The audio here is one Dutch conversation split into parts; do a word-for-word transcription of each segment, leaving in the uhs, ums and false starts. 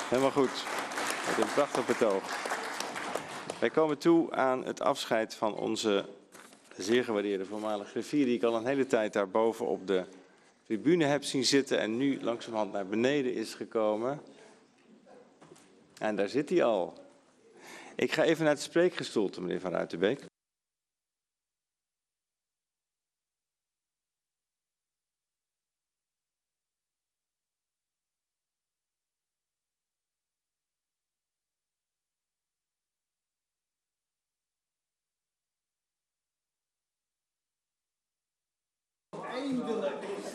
Helemaal goed. Met een prachtig betoog. Wij komen toe aan het afscheid van onze zeer gewaardeerde voormalige griffier, die ik al een hele tijd daarboven op de tribune heb zien zitten en nu langzamerhand naar beneden is gekomen. En daar zit hij al. Ik ga even naar het spreekgestoelte, meneer Van Ruitenbeek. Eindelijk.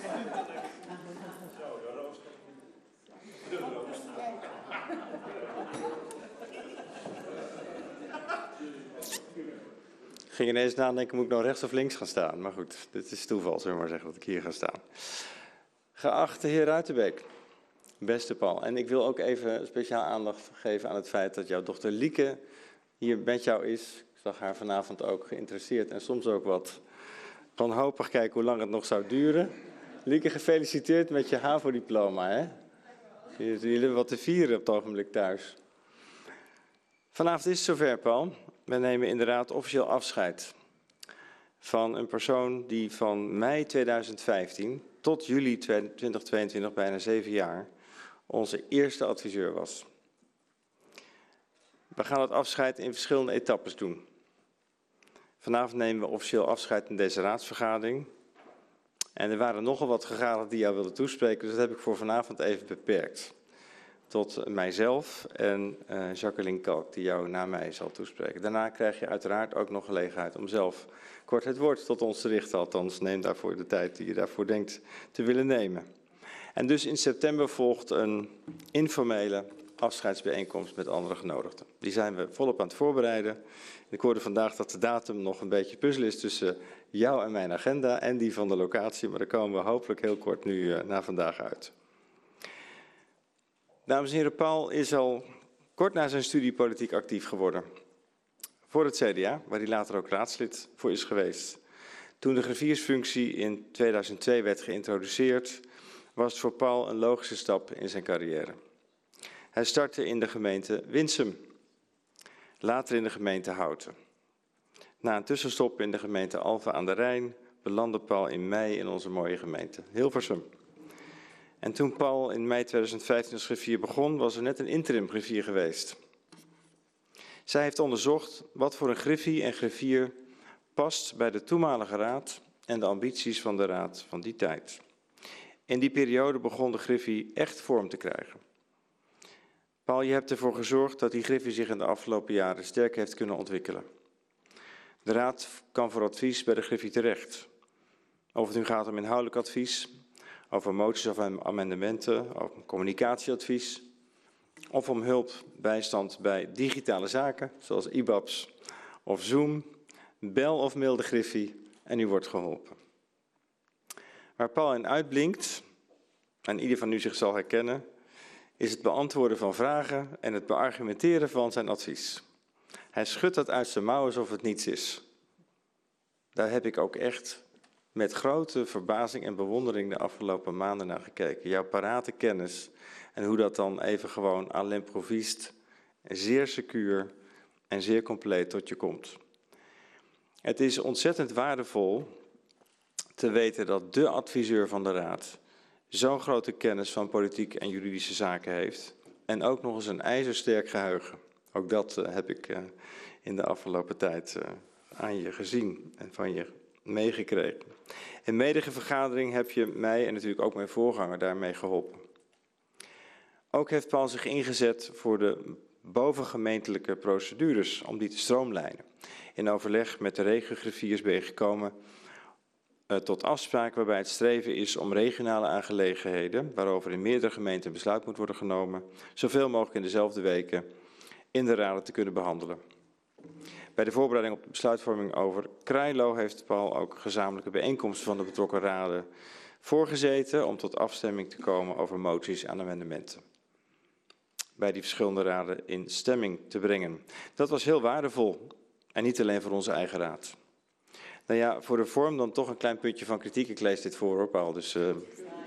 Ik ging ineens nadenken, moet ik nou rechts of links gaan staan? Maar goed, dit is toeval, zullen we maar zeggen, dat ik hier ga staan. Geachte heer Ruitenbeek, beste Paul. En ik wil ook even speciaal aandacht geven aan het feit dat jouw dochter Lieke hier met jou is. Ik zag haar vanavond ook geïnteresseerd en soms ook wat wanhopig kijken hoe lang het nog zou duren. Lieke, gefeliciteerd met je HAVO-diploma, hè? Jullie hebben wat te vieren op het ogenblik thuis. Vanavond is het zover, Paul. We nemen inderdaad officieel afscheid van een persoon die van mei tweeduizend vijftien tot juli tweeduizend tweeëntwintig, bijna zeven jaar, onze eerste adviseur was. We gaan het afscheid in verschillende etappes doen. Vanavond nemen we officieel afscheid in deze raadsvergadering. En er waren nogal wat gegadigden die jou wilden toespreken, dus dat heb ik voor vanavond even beperkt. Tot mijzelf en uh, Jacqueline Kalk, die jou na mij zal toespreken. Daarna krijg je uiteraard ook nog gelegenheid om zelf kort het woord tot ons te richten. Althans, neem daarvoor de tijd die je daarvoor denkt te willen nemen. En dus in september volgt een informele afscheidsbijeenkomst met andere genodigden. Die zijn we volop aan het voorbereiden. Ik hoorde vandaag dat de datum nog een beetje puzzel is tussen jou en mijn agenda en die van de locatie. Maar daar komen we hopelijk heel kort nu uh, na vandaag uit. Dames en heren, Paul is al kort na zijn studie politiek actief geworden. Voor het C D A, waar hij later ook raadslid voor is geweest. Toen de griffiersfunctie in tweeduizend twee werd geïntroduceerd, was het voor Paul een logische stap in zijn carrière. Hij startte in de gemeente Winsum, later in de gemeente Houten. Na een tussenstop in de gemeente Alphen aan de Rijn belandde Paul in mei in onze mooie gemeente Hilversum. En toen Paul in mei tweeduizend vijftien als griffier begon, was er net een interim griffier geweest. Zij heeft onderzocht wat voor een griffie en griffier past bij de toenmalige raad en de ambities van de raad van die tijd. In die periode begon de griffie echt vorm te krijgen. Paul, je hebt ervoor gezorgd dat die griffie zich in de afgelopen jaren sterk heeft kunnen ontwikkelen. De raad kan voor advies bij de griffie terecht. Of het nu gaat om inhoudelijk advies, over moties of amendementen, over communicatieadvies, of om hulp, bijstand bij digitale zaken, zoals I B A B's of Zoom, bel of mail de griffie en u wordt geholpen. Waar Paul in uitblinkt, en ieder van u zich zal herkennen, is het beantwoorden van vragen en het beargumenteren van zijn advies. Hij schudt dat uit zijn mouw alsof het niets is. Daar heb ik ook echt met grote verbazing en bewondering de afgelopen maanden naar gekeken. Jouw parate kennis en hoe dat dan even gewoon à l'improviste, zeer secuur en zeer compleet tot je komt. Het is ontzettend waardevol te weten dat de adviseur van de raad zo'n grote kennis van politiek en juridische zaken heeft. En ook nog eens een ijzersterk geheugen. Ook dat uh, heb ik uh, in de afgelopen tijd uh, aan je gezien en van je meegekregen. In menige vergadering heb je mij en natuurlijk ook mijn voorganger daarmee geholpen. Ook heeft Paul zich ingezet voor de bovengemeentelijke procedures om die te stroomlijnen. In overleg met de regiogriffiers ben je gekomen uh, tot afspraken waarbij het streven is om regionale aangelegenheden, waarover in meerdere gemeenten besluit moet worden genomen, zoveel mogelijk in dezelfde weken in de raden te kunnen behandelen. Bij de voorbereiding op de besluitvorming over Krailo heeft Paul ook gezamenlijke bijeenkomsten van de betrokken raden voorgezeten om tot afstemming te komen over moties en amendementen. Bij die verschillende raden in stemming te brengen. Dat was heel waardevol en niet alleen voor onze eigen raad. Nou ja, voor de vorm dan toch een klein puntje van kritiek. Ik lees dit voor hoor, Paul, dus uh,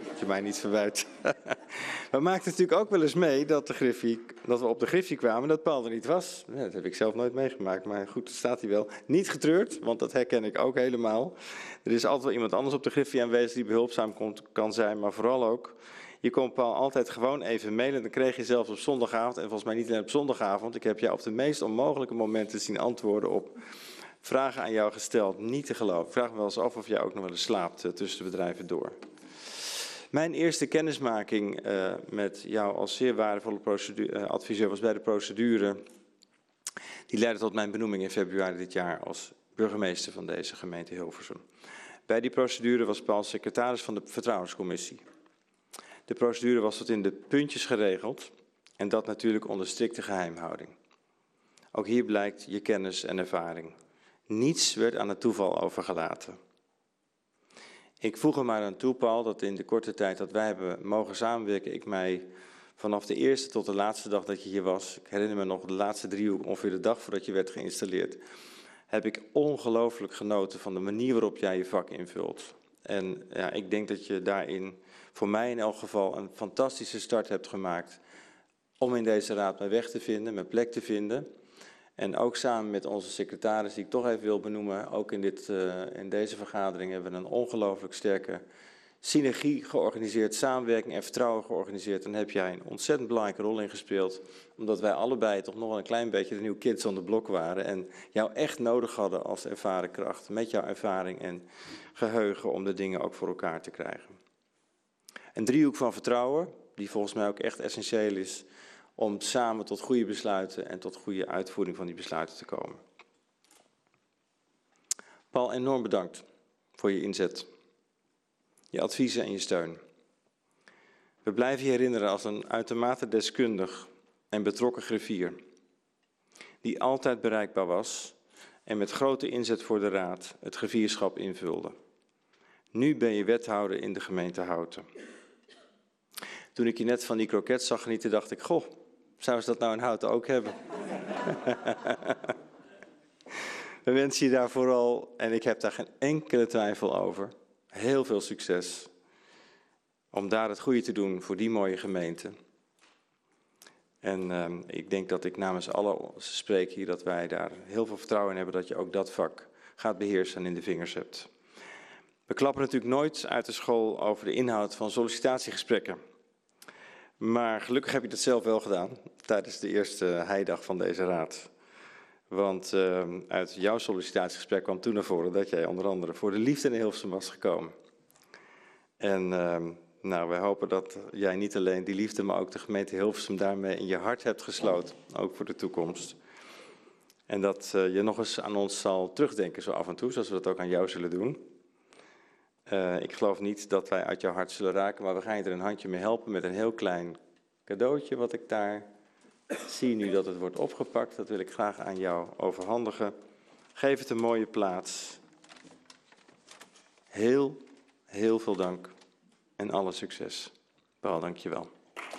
Dat je mij niet verwijt. We maakten natuurlijk ook wel eens mee dat, de Griffie, dat we op de Griffie kwamen en dat Paul er niet was. Ja, dat heb ik zelf nooit meegemaakt, maar goed, daar staat hij wel. Niet getreurd, want dat herken ik ook helemaal. Er is altijd wel iemand anders op de Griffie aanwezig die behulpzaam kan zijn, maar vooral ook, je kon Paul altijd gewoon even mailen. Dan kreeg je zelfs op zondagavond, en volgens mij niet alleen op zondagavond, ik heb jou op de meest onmogelijke momenten zien antwoorden op vragen aan jou gesteld. Niet te geloven. Ik vraag me wel eens af of jij ook nog wel eens slaapt uh, tussen de bedrijven door. Mijn eerste kennismaking uh, met jou als zeer waardevolle procedure, uh, adviseur was bij de procedure. Die leidde tot mijn benoeming in februari dit jaar als burgemeester van deze gemeente Hilversum. Bij die procedure was Paul secretaris van de Vertrouwenscommissie. De procedure was tot in de puntjes geregeld en dat natuurlijk onder strikte geheimhouding. Ook hier blijkt je kennis en ervaring. Niets werd aan het toeval overgelaten. Ik voeg er maar aan toe, Paul, dat in de korte tijd dat wij hebben mogen samenwerken, ik mij vanaf de eerste tot de laatste dag dat je hier was, ik herinner me nog de laatste driehoek, ongeveer de dag voordat je werd geïnstalleerd, heb ik ongelooflijk genoten van de manier waarop jij je vak invult. En ja, ik denk dat je daarin, voor mij in elk geval, een fantastische start hebt gemaakt om in deze raad mijn weg te vinden, mijn plek te vinden. En ook samen met onze secretaris, die ik toch even wil benoemen, ook in, dit, uh, in deze vergadering hebben we een ongelooflijk sterke synergie georganiseerd, samenwerking en vertrouwen georganiseerd. En heb jij een ontzettend belangrijke rol in gespeeld, omdat wij allebei toch nog wel een klein beetje de nieuwe kids on the block waren en jou echt nodig hadden als ervaren kracht, met jouw ervaring en geheugen om de dingen ook voor elkaar te krijgen. Een driehoek van vertrouwen, die volgens mij ook echt essentieel is om samen tot goede besluiten en tot goede uitvoering van die besluiten te komen. Paul, enorm bedankt voor je inzet, je adviezen en je steun. We blijven je herinneren als een uitermate deskundig en betrokken griffier, die altijd bereikbaar was en met grote inzet voor de raad het griffierschap invulde. Nu ben je wethouder in de gemeente Houten. Toen ik je net van die kroket zag genieten, dacht ik, goh, zouden ze dat nou in Houten ook hebben? We wensen je daar vooral, en ik heb daar geen enkele twijfel over, heel veel succes. Om daar het goede te doen voor die mooie gemeente. En uh, ik denk dat ik namens alle spreek hier dat wij daar heel veel vertrouwen in hebben dat je ook dat vak gaat beheersen en in de vingers hebt. We klappen natuurlijk nooit uit de school over de inhoud van sollicitatiegesprekken. Maar gelukkig heb je dat zelf wel gedaan tijdens de eerste heidag van deze raad. Want uh, uit jouw sollicitatiegesprek kwam toen naar voren dat jij onder andere voor de liefde in Hilversum was gekomen. En uh, nou, wij hopen dat jij niet alleen die liefde, maar ook de gemeente Hilversum daarmee in je hart hebt gesloten. Ook voor de toekomst. En dat uh, je nog eens aan ons zal terugdenken zo af en toe, zoals we dat ook aan jou zullen doen. Uh, ik geloof niet dat wij uit jouw hart zullen raken, maar we gaan je er een handje mee helpen met een heel klein cadeautje wat ik daar zie nu dat het wordt opgepakt. Dat wil ik graag aan jou overhandigen. Geef het een mooie plaats. Heel, heel veel dank en alle succes. Paul, dank je wel.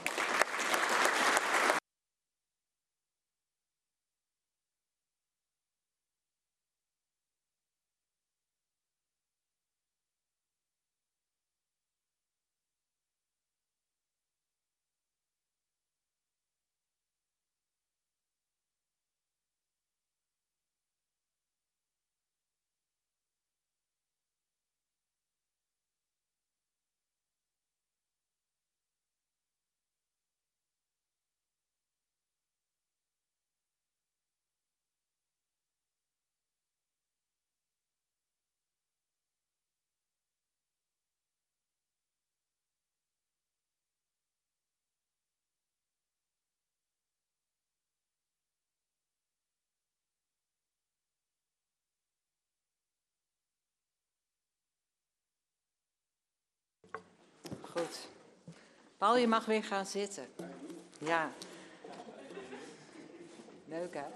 Goed. Paul, je mag weer gaan zitten. Ja. Leuk, hè?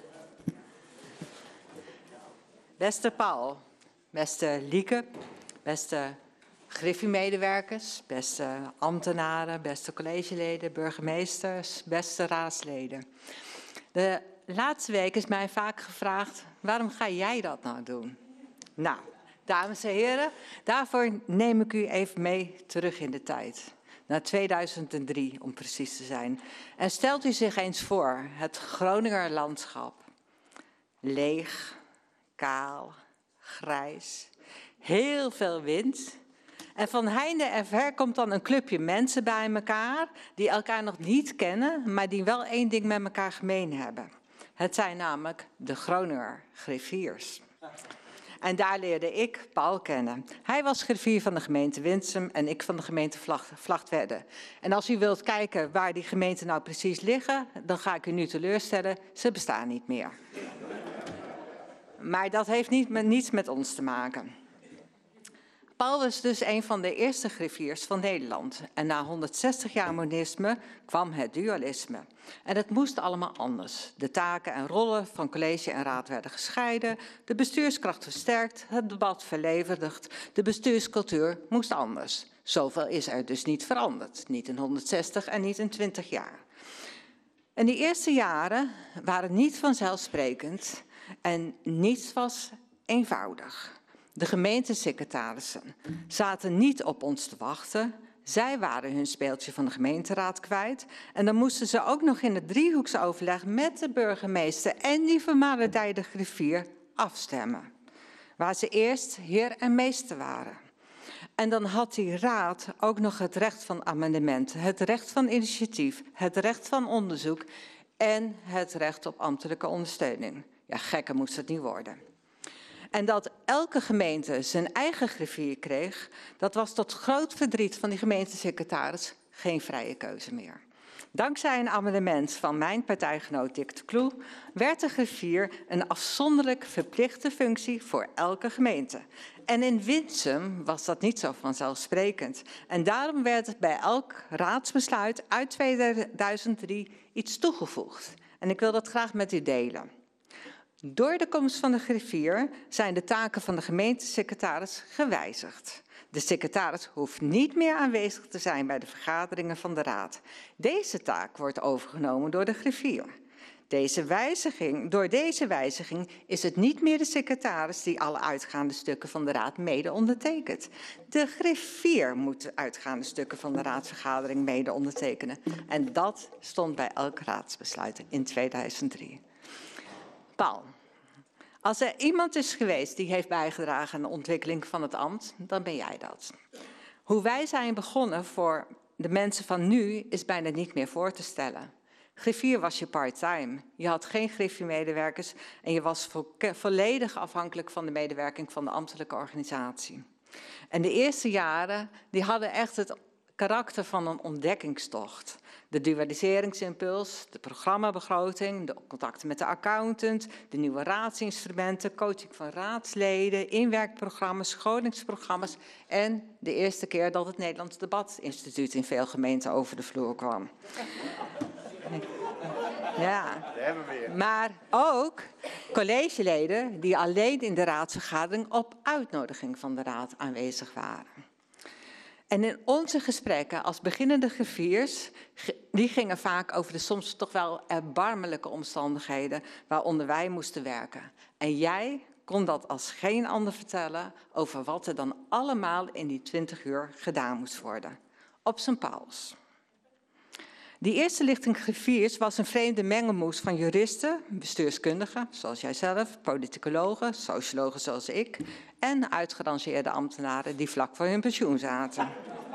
Beste Paul, beste Lieke, beste Griffie-medewerkers, beste ambtenaren, beste collegeleden, burgemeesters, beste raadsleden. De laatste week is mij vaak gevraagd, waarom ga jij dat nou doen? Nou, Dames en heren, daarvoor neem ik u even mee terug in de tijd. Naar tweeduizend drie, om precies te zijn. En stelt u zich eens voor, het Groninger landschap. Leeg, kaal, grijs, heel veel wind. En van heinde en ver komt dan een clubje mensen bij elkaar, die elkaar nog niet kennen, maar die wel één ding met elkaar gemeen hebben. Het zijn namelijk de Groninger griffiers. En daar leerde ik Paul kennen. Hij was griffier van de gemeente Winsum en ik van de gemeente Vlagtwedde. En als u wilt kijken waar die gemeenten nou precies liggen, dan ga ik u nu teleurstellen, ze bestaan niet meer. Maar dat heeft niet met, niets met ons te maken. Paul was dus een van de eerste griffiers van Nederland. En na honderdzestig jaar monisme kwam het dualisme. En het moest allemaal anders. De taken en rollen van college en raad werden gescheiden. De bestuurskracht versterkt, het debat verlevendigd. De bestuurscultuur moest anders. Zoveel is er dus niet veranderd. Niet in honderdzestig en niet in twintig jaar. En die eerste jaren waren niet vanzelfsprekend en niets was eenvoudig. De gemeentesecretarissen zaten niet op ons te wachten. Zij waren hun speeltje van de gemeenteraad kwijt. En dan moesten ze ook nog in het driehoeksoverleg met de burgemeester en die vermaledijde griffier afstemmen. Waar ze eerst heer en meester waren. En dan had die raad ook nog het recht van amendement, het recht van initiatief, het recht van onderzoek en het recht op ambtelijke ondersteuning. Ja, gekker moest het niet worden. En dat elke gemeente zijn eigen griffier kreeg, dat was tot groot verdriet van die gemeentesecretaris geen vrije keuze meer. Dankzij een amendement van mijn partijgenoot Dick de Kloe werd de griffier een afzonderlijk verplichte functie voor elke gemeente. En in Winsum was dat niet zo vanzelfsprekend. En daarom werd het bij elk raadsbesluit uit tweeduizend drie iets toegevoegd. En ik wil dat graag met u delen. Door de komst van de griffier zijn de taken van de gemeentesecretaris gewijzigd. De secretaris hoeft niet meer aanwezig te zijn bij de vergaderingen van de raad. Deze taak wordt overgenomen door de griffier. Deze wijziging, door deze wijziging is het niet meer de secretaris die alle uitgaande stukken van de raad mede ondertekent. De griffier moet de uitgaande stukken van de raadsvergadering mede ondertekenen. En dat stond bij elk raadsbesluit in tweeduizend drie. Paul, als er iemand is geweest die heeft bijgedragen aan de ontwikkeling van het ambt, dan ben jij dat. Hoe wij zijn begonnen voor de mensen van nu is bijna niet meer voor te stellen. Griffier was je part-time. Je had geen griffiermedewerkers en je was vo- volledig afhankelijk van de medewerking van de ambtelijke organisatie. En de eerste jaren die hadden echt het karakter van een ontdekkingstocht. De dualiseringsimpuls, de programmabegroting, de contacten met de accountant, de nieuwe raadsinstrumenten, coaching van raadsleden, inwerkprogramma's, scholingsprogramma's en de eerste keer dat het Nederlands Debatinstituut in veel gemeenten over de vloer kwam. Ja, maar ook collegeleden die alleen in de raadsvergadering op uitnodiging van de raad aanwezig waren. En in onze gesprekken als beginnende griffiers, die gingen vaak over de soms toch wel erbarmelijke omstandigheden waaronder wij moesten werken. En jij kon dat als geen ander vertellen over wat er dan allemaal in die twintig uur gedaan moest worden. Op zijn Pauls. Die eerste lichting griffiers was een vreemde mengelmoes van juristen, bestuurskundigen, zoals jijzelf, politicologen, sociologen zoals ik en uitgerangeerde ambtenaren die vlak voor hun pensioen zaten.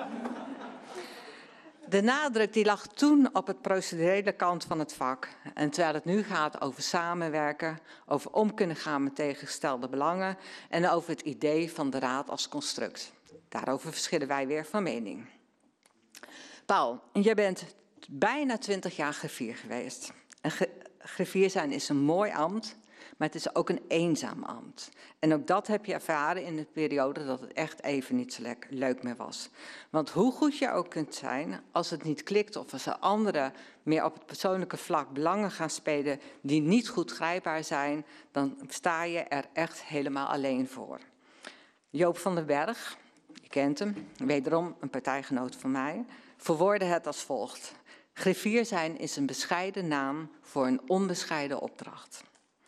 De nadruk die lag toen op het procedurele kant van het vak. En terwijl het nu gaat over samenwerken, over om kunnen gaan met tegengestelde belangen en over het idee van de raad als construct. Daarover verschillen wij weer van mening. Paul, jij bent bijna twintig jaar griffier geweest. En griffier zijn is een mooi ambt, maar het is ook een eenzaam ambt. En ook dat heb je ervaren in de periode dat het echt even niet zo leuk meer was. Want hoe goed je ook kunt zijn, als het niet klikt of als er anderen meer op het persoonlijke vlak belangen gaan spelen die niet goed grijpbaar zijn, dan sta je er echt helemaal alleen voor. Joop van den Berg, je kent hem, wederom een partijgenoot van mij, verwoordde het als volgt. Griffier zijn is een bescheiden naam voor een onbescheiden opdracht.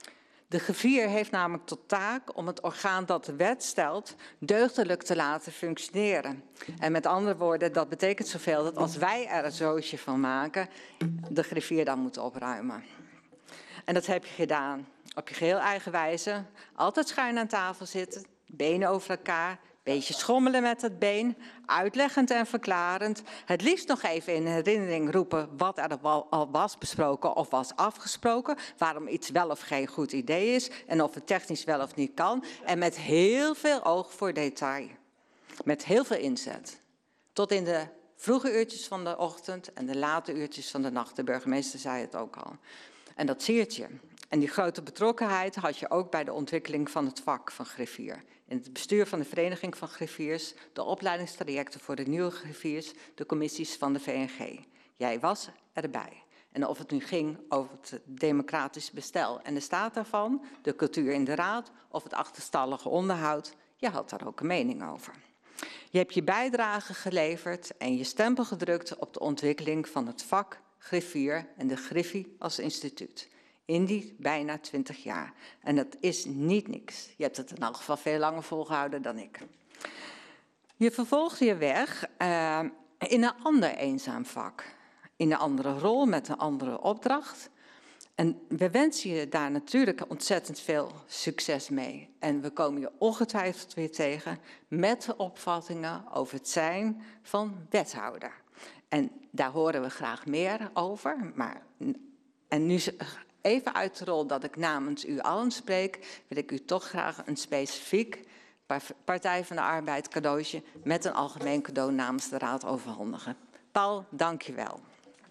De griffier heeft namelijk tot taak om het orgaan dat de wet stelt deugdelijk te laten functioneren. En met andere woorden, dat betekent zoveel dat als wij er een zootje van maken, de griffier dan moet opruimen. En dat heb je gedaan op je geheel eigen wijze. Altijd schuin aan tafel zitten, benen over elkaar, beetje schommelen met het been, uitleggend en verklarend. Het liefst nog even in herinnering roepen wat er al was besproken of was afgesproken. Waarom iets wel of geen goed idee is en of het technisch wel of niet kan. En met heel veel oog voor detail. Met heel veel inzet. Tot in de vroege uurtjes van de ochtend en de late uurtjes van de nacht. De burgemeester zei het ook al. En dat siert je. En die grote betrokkenheid had je ook bij de ontwikkeling van het vak van griffier. In het bestuur van de Vereniging van Griffiers, de opleidingstrajecten voor de nieuwe griffiers, de commissies van de V N G. Jij was erbij. En of het nu ging over het democratisch bestel en de staat daarvan, de cultuur in de raad of het achterstallige onderhoud, je had daar ook een mening over. Je hebt je bijdrage geleverd en je stempel gedrukt op de ontwikkeling van het vak griffier en de griffie als instituut. In die bijna twintig jaar. En dat is niet niks. Je hebt het in elk geval veel langer volgehouden dan ik. Je vervolgde je weg uh, in een ander eenzaam vak. In een andere rol, met een andere opdracht. En we wensen je daar natuurlijk ontzettend veel succes mee. En we komen je ongetwijfeld weer tegen met de opvattingen over het zijn van wethouder. En daar horen we graag meer over. Maar, en nu even uit de rol dat ik namens u allen spreek, wil ik u toch graag een specifiek Partij van de Arbeid cadeautje met een algemeen cadeau namens de Raad overhandigen. Paul, dank je wel.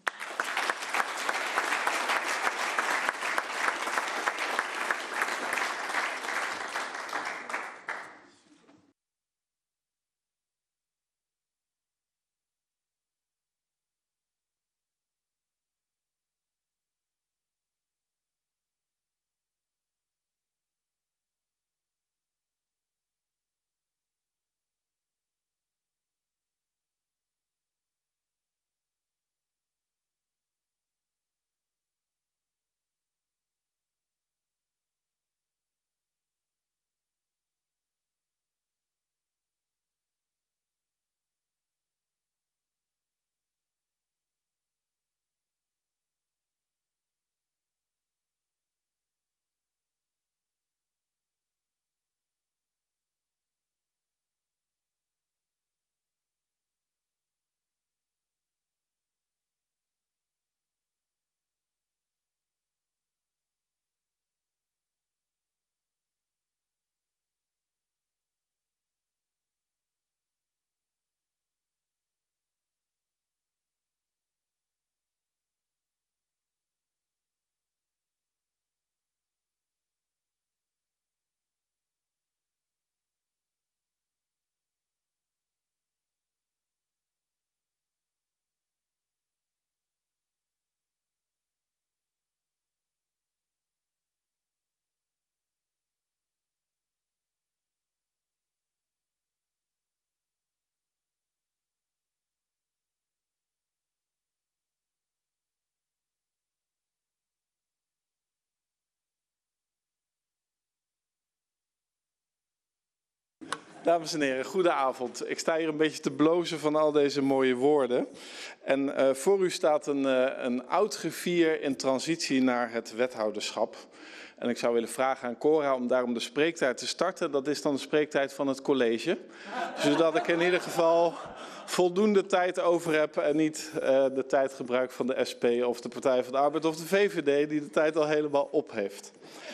Dames en heren, goedenavond. Ik sta hier een beetje te blozen van al deze mooie woorden. En uh, voor u staat een, uh, een oud griffier in transitie naar het wethouderschap. En ik zou willen vragen aan Cora om daarom de spreektijd te starten. Dat is dan de spreektijd van het college. Zodat ik in ieder geval voldoende tijd over heb en niet uh, de tijd gebruik van de S P of de Partij van de Arbeid of de V V D die de tijd al helemaal op heeft.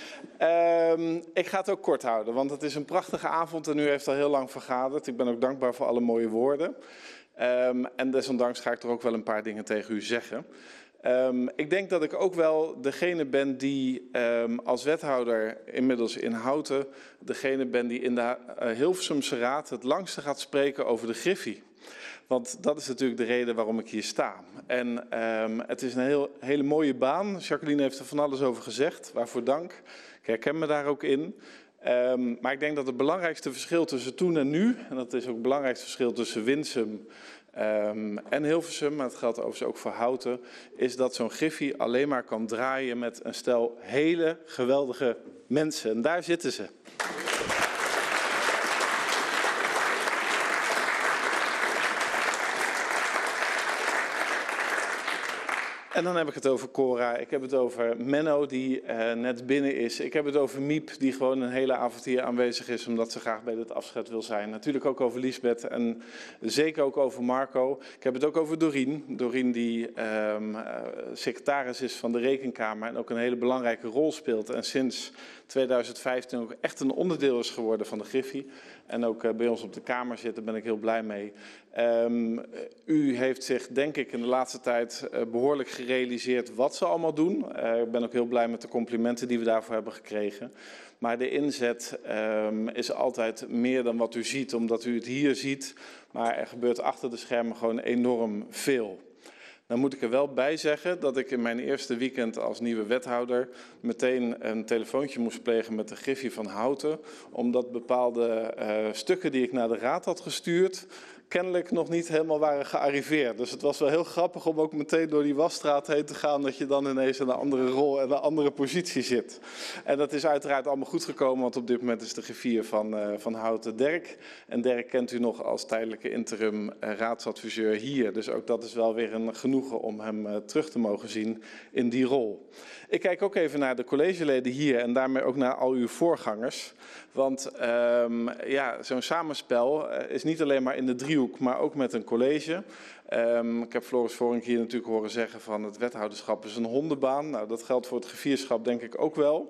Um, ik ga het ook kort houden, want het is een prachtige avond en u heeft al heel lang vergaderd. Ik ben ook dankbaar voor alle mooie woorden. Um, en desondanks ga ik er ook wel een paar dingen tegen u zeggen. Um, ik denk dat ik ook wel degene ben die um, als wethouder inmiddels in Houten, degene ben die in de uh, Hilversumse Raad het langste gaat spreken over de griffie. Want dat is natuurlijk de reden waarom ik hier sta. En um, het is een heel, hele mooie baan. Jacqueline heeft er van alles over gezegd, waarvoor dank. Ik herken me daar ook in. Um, maar ik denk dat het belangrijkste verschil tussen toen en nu, en dat is ook het belangrijkste verschil tussen Winsum Um, en Hilversum, maar het geldt overigens ook voor Houten, is dat zo'n griffie alleen maar kan draaien met een stel hele geweldige mensen. En daar zitten ze. En dan heb ik het over Cora, ik heb het over Menno die uh, net binnen is. Ik heb het over Miep die gewoon een hele avond hier aanwezig is omdat ze graag bij dit afscheid wil zijn. Natuurlijk ook over Liesbeth en zeker ook over Marco. Ik heb het ook over Dorien. Dorien die um, uh, secretaris is van de Rekenkamer en ook een hele belangrijke rol speelt. En sinds tweeduizend vijftien ook echt een onderdeel is geworden van de Griffie. En ook uh, bij ons op de Kamer zit, daar ben ik heel blij mee. Um, u heeft zich denk ik in de laatste tijd uh, behoorlijk gerealiseerd wat ze allemaal doen. Uh, ik ben ook heel blij met de complimenten die we daarvoor hebben gekregen. Maar de inzet um, is altijd meer dan wat u ziet, omdat u het hier ziet. Maar er gebeurt achter de schermen gewoon enorm veel. Dan moet ik er wel bij zeggen dat ik in mijn eerste weekend als nieuwe wethouder meteen een telefoontje moest plegen met de Griffie van Houten. Omdat bepaalde uh, stukken die ik naar de raad had gestuurd kennelijk nog niet helemaal waren gearriveerd. Dus het was wel heel grappig om ook meteen door die wasstraat heen te gaan, dat je dan ineens in een andere rol en een andere positie zit. En dat is uiteraard allemaal goed gekomen, want op dit moment is de griffier van, uh, van Houten Dirk. En Dirk kent u nog als tijdelijke interim uh, raadsadviseur hier. Dus ook dat is wel weer een genoegen om hem uh, terug te mogen zien in die rol. Ik kijk ook even naar de collegeleden hier en daarmee ook naar al uw voorgangers. Want um, ja, zo'n samenspel uh, is niet alleen maar in de driehoek, maar ook met een college. Um, ik heb Floris Voorink hier natuurlijk horen zeggen van het wethouderschap is een hondenbaan. Nou, dat geldt voor het grifierschap denk ik ook wel.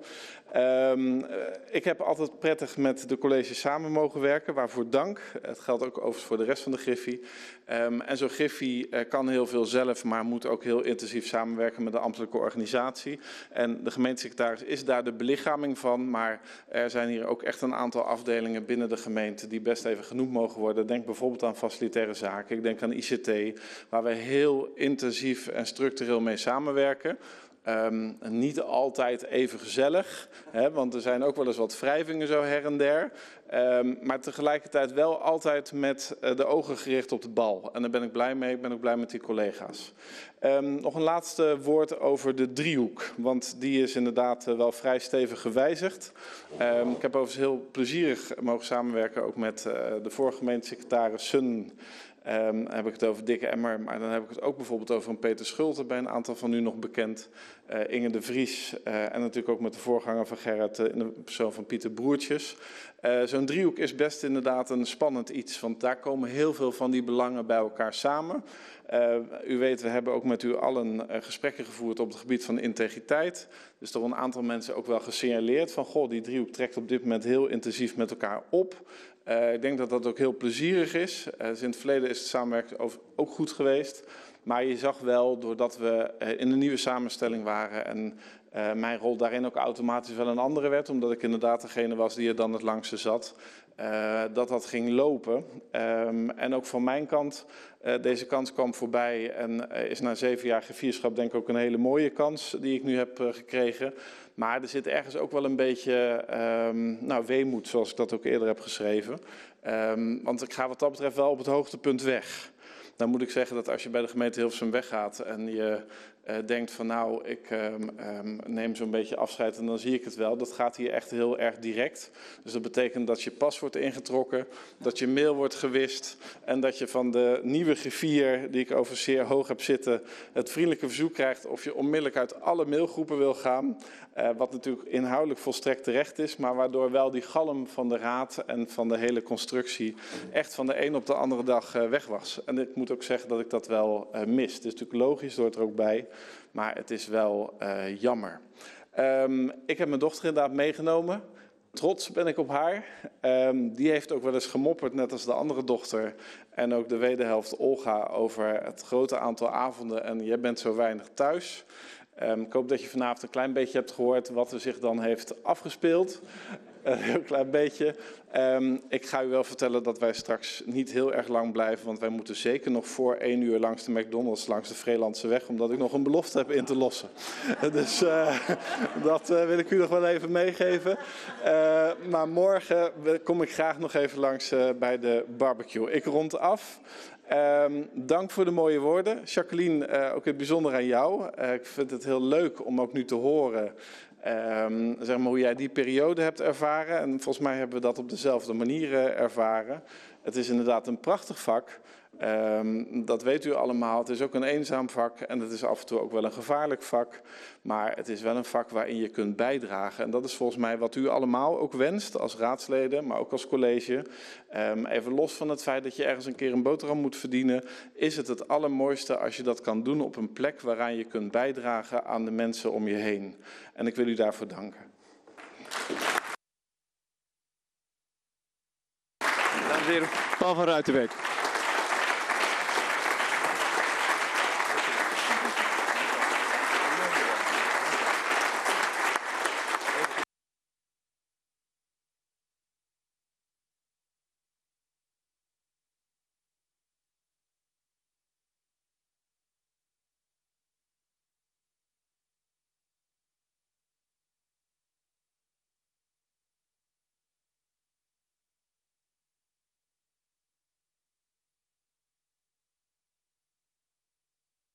Um, uh, ik heb altijd prettig met de colleges samen mogen werken, waarvoor dank. Het geldt ook overigens voor de rest van de griffie. Um, en zo'n griffie uh, kan heel veel zelf, maar moet ook heel intensief samenwerken met de ambtelijke organisatie. En de gemeentesecretaris is daar de belichaming van, maar er zijn hier ook echt een aantal afdelingen binnen de gemeente die best even genoemd mogen worden. Denk bijvoorbeeld aan facilitaire zaken, ik denk aan I C T, waar we heel intensief en structureel mee samenwerken. Um, niet altijd even gezellig, hè, want er zijn ook wel eens wat wrijvingen zo her en der. Um, maar tegelijkertijd wel altijd met uh, de ogen gericht op de bal. En daar ben ik blij mee, ik ben ook blij met die collega's. Um, nog een laatste woord over de driehoek, want die is inderdaad uh, wel vrij stevig gewijzigd. Um, ik heb overigens heel plezierig mogen samenwerken ook met uh, de vorige gemeentesecretaris Sun. Um, dan heb ik het over Dikke Emmer, maar dan heb ik het ook bijvoorbeeld over een Peter Schulte, bij een aantal van u nog bekend. Uh, Inge de Vries uh, en natuurlijk ook met de voorganger van Gerrit uh, in de persoon van Pieter Broertjes. Uh, Zo'n driehoek is best inderdaad een spannend iets, want daar komen heel veel van die belangen bij elkaar samen. Uh, u weet, we hebben ook met u allen uh, gesprekken gevoerd op het gebied van integriteit. Dus door een aantal mensen ook wel gesignaleerd van, goh, die driehoek trekt op dit moment heel intensief met elkaar op. Uh, ik denk dat dat ook heel plezierig is. Uh, dus in het verleden is het samenwerken ook goed geweest. Maar je zag wel, doordat we uh, in een nieuwe samenstelling waren en uh, mijn rol daarin ook automatisch wel een andere werd, omdat ik inderdaad degene was die er dan het langste zat, uh, dat dat ging lopen. Um, en ook van mijn kant, uh, deze kans kwam voorbij en uh, is na zeven jaar grifierschap denk ik ook een hele mooie kans die ik nu heb uh, gekregen. Maar er zit ergens ook wel een beetje um, nou, weemoed, zoals ik dat ook eerder heb geschreven. Um, want ik ga wat dat betreft wel op het hoogtepunt weg. Dan moet ik zeggen dat als je bij de gemeente Hilversum weggaat en je uh, denkt van nou, ik um, um, neem zo'n beetje afscheid en dan zie ik het wel. Dat gaat hier echt heel erg direct. Dus dat betekent dat je pas wordt ingetrokken, dat je mail wordt gewist en dat je van de nieuwe griffier, die ik over zeer hoog heb zitten, het vriendelijke verzoek krijgt of je onmiddellijk uit alle mailgroepen wil gaan. Uh, wat natuurlijk inhoudelijk volstrekt terecht is, maar waardoor wel die galm van de raad en van de hele constructie echt van de een op de andere dag uh, weg was. En ik moet ook zeggen dat ik dat wel uh, mis. Het is natuurlijk logisch, het hoort er ook bij, maar het is wel uh, jammer. Um, ik heb mijn dochter inderdaad meegenomen. Trots ben ik op haar. Um, die heeft ook wel eens gemopperd, net als de andere dochter en ook de wederhelft Olga, over het grote aantal avonden en jij bent zo weinig thuis. Um, ik hoop dat je vanavond een klein beetje hebt gehoord wat er zich dan heeft afgespeeld. Een heel klein beetje. Um, ik ga u wel vertellen dat wij straks niet heel erg lang blijven, want wij moeten zeker nog voor één uur langs de McDonald's, langs de Vreelandse weg, omdat ik nog een belofte heb in te lossen. Dus uh, dat uh, wil ik u nog wel even meegeven. Uh, maar morgen kom ik graag nog even langs uh, bij de barbecue. Ik rond af. Um, dank voor de mooie woorden. Jacqueline, uh, ook in het bijzonder aan jou. Uh, ik vind het heel leuk om ook nu te horen um, zeg maar hoe jij die periode hebt ervaren. En volgens mij hebben we dat op dezelfde manier uh, ervaren. Het is inderdaad een prachtig vak. Um, dat weet u allemaal. Het is ook een eenzaam vak en het is af en toe ook wel een gevaarlijk vak. Maar het is wel een vak waarin je kunt bijdragen. En dat is volgens mij wat u allemaal ook wenst als raadsleden, maar ook als college. Um, even los van het feit dat je ergens een keer een boterham moet verdienen, is het het allermooiste als je dat kan doen op een plek waaraan je kunt bijdragen aan de mensen om je heen. En ik wil u daarvoor danken. Dames en heren, Paul van Ruitenbeek.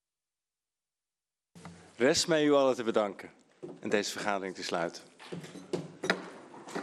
Rest mij u allen te bedanken en deze vergadering te sluiten.